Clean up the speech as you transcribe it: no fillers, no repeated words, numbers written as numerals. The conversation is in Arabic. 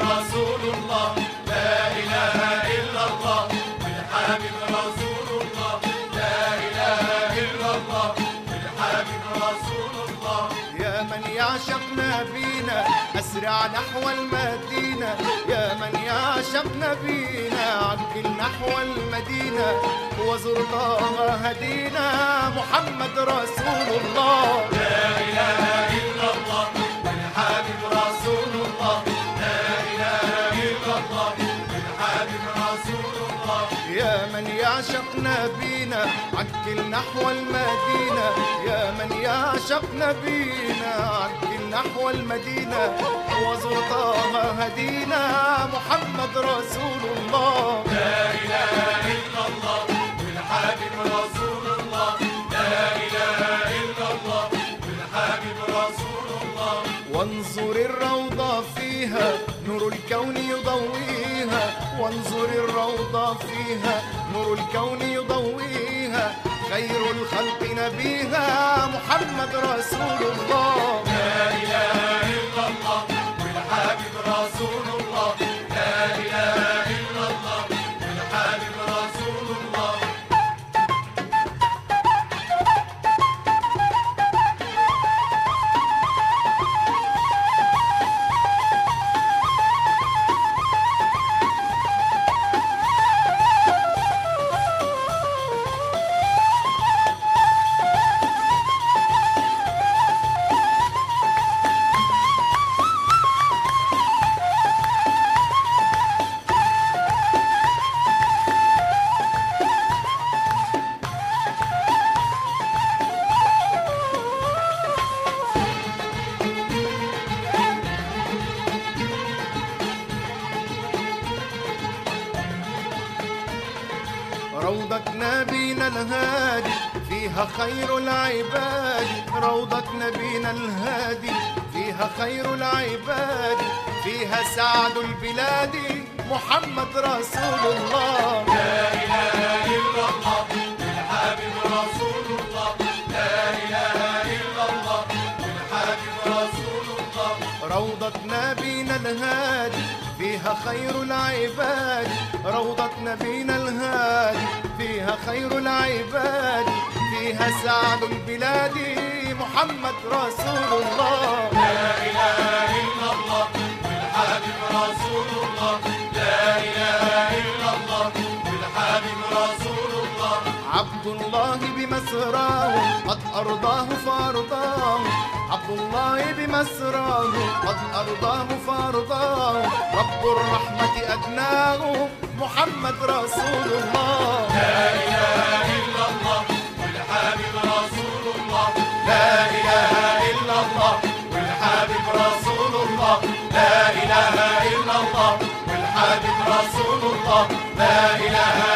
رسول الله لا إله إلا الله والحبيب رسول الله لا إله إلا الله والحبيب رسول الله. يا من يعشق نبينا أسرع نحو المدينة، يا من يعشق نبينا عجل نحو المدينة، وزر طه هدينا محمد رسول الله لا إله إلا الله والحبيب رسول الله لا إله إلا الله والحبيب رسول الله. يا من يعشق نبينا عجل نحو المدينة، يا من يعشق نبينا عجل نحو المدينة، وزر طه هدينا محمد رسول الله لا إله إلا الله والحبيب رسول الله لا إله إلا الله والحبيب رسول الله. وانظر الروضة فيها نور الكون يضويها، وانظر الروضة فيها نور الكون يضويها، خير الخلق نبيها محمد رسول الله لا إله إلا الله والحبيب رسول الله لا إله إلا الله والحبيب رسول الله. روضة نبينا الهادي فيها خير العباد، روضة نبينا الهادي فيها خير العباد، فيها سعد البلاد محمد رسول الله لا إله إلا الله والحبيب رسول الله لا إله إلا الله والحبيب رسول الله. روضة نبينا الهادي فيها خير العباد، روضة نبينا الهادي فيها خير العباد، فيها سعد البلاد محمد رسول الله لا إله إلا الله والحبيب رسول الله لا إله إلا الله والحبيب رسول الله. عبد الله بمسراه قد أرضاه فأرضاه، عبد الله بمسراه قد أرضاه فأرضاه، رب الرحمة أدناه محمد رسول الله لا إله إلا الله والحبيب رسول الله لا إله إلا الله والحبيب رسول الله لا إله إلا الله والحبيب رسول الله لا إله